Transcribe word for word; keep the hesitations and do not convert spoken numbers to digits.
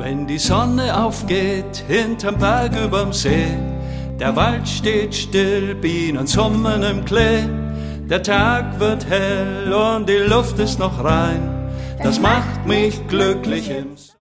Wenn die Sonne aufgeht, hinterm Berg überm See, der Wald steht still, Bienen summen im Klee, der Tag wird hell und die Luft ist noch rein, das macht mich glücklich im